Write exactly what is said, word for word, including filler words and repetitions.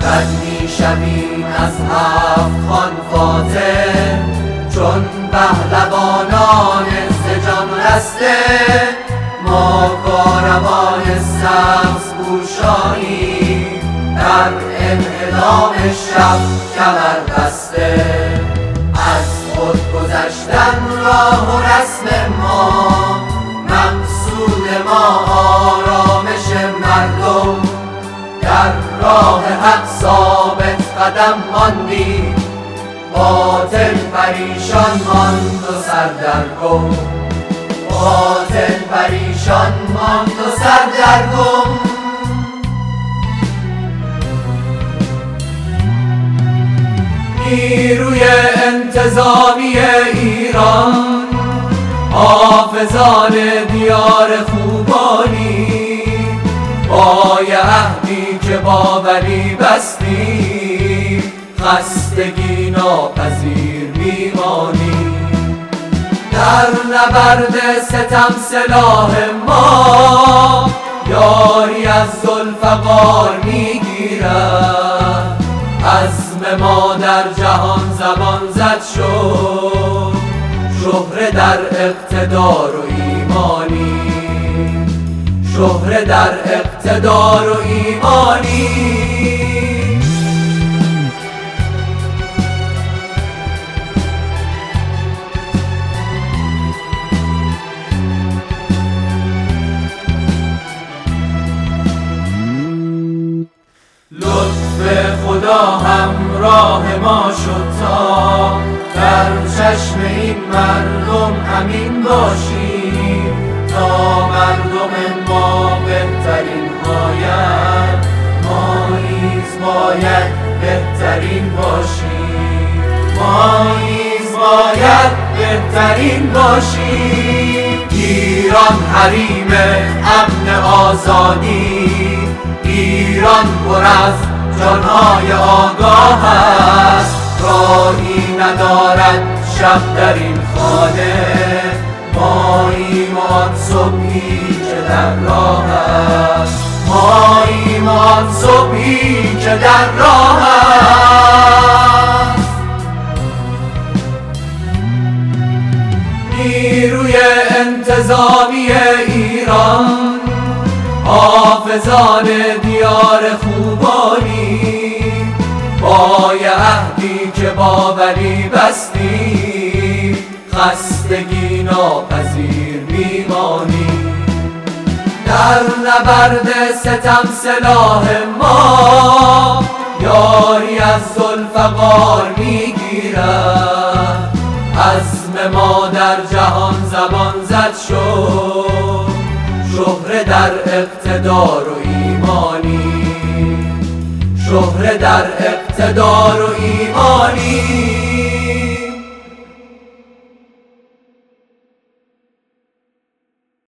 رد می شویم از هفت خوان فاتح، چون پهلوانان ز جان رسته. ما کاروان سبز پوشانیم، در انهدام شب کمر بسته. از خود گذشتن راه و رسم ما، مقصود ما آرامش مردم. در راه حق ثابت قدم ماندیم، باطل پریشان ماند و سردرگم. باطل پریشان ماند و سردرگم. نیروی انتظامی ایران، حافظان دیار خوبانی، با یه عهدی که با ولی بستیم، خستگی ناپذیر میمانیم. در نبرد ستم سلاح ما، یاری از ذوالفقار میگیرد. عزم ما در جهان زبان زد شد، شهره در اقتدار و ایمانی. شهره در اقتدار و ایمانی. لطف خدا همراه ما شد تا در چشم این مردم امین باشیم. تا مردم ما بهترین باید، ما نیز باید بهترین باشیم. ما نیز باید بهترین باشیم. ایران حریم امن آزادی، ایران پر از جانهای آگاه است. راهی ندارد شب در این خانه، ماییم آن صبحی که در راه است. ماییم آن صبحی که در راه است. نیروی انتظامی ایران، حافظان دیار خوبانی، با یه عهدی که با ولی بستیم، خستگی ناپذیر میمانیم. در نبرد ستم سلاح ما، یاری از ذوالفقار میگیرد. عزم ما در جهان زبان زد شد، شهره در اقتدار و ایمانی. شهره در اقتدار و ایمانی.